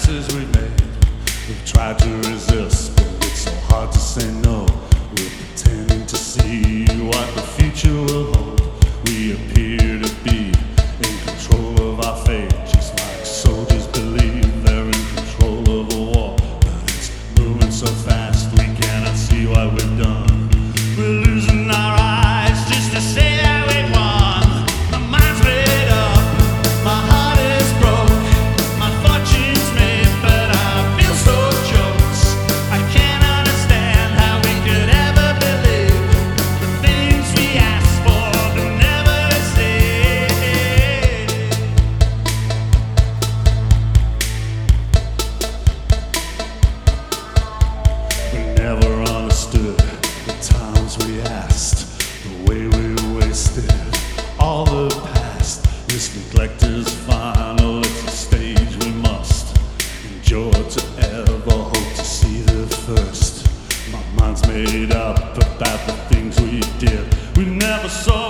advances we made. We've tried to resist, but it's so hard to say no. We're pretending to see what the future will hold. We appear to be in control of our fate, just like soldiers believe they're in control of a war. But it's moving so fast we cannot see what we've done. We're losing our eyes just to say that we won. My mind's made up, my heart is broke, my fortune's made, but I feel so choked. I can't understand how we could ever believe the things we asked for but never received. We never understood the times we asked, the way we wasted all the past. This neglect is final, it's a stage we must endure to ever hope to see the first. My mind's made up about the things we did. We never saw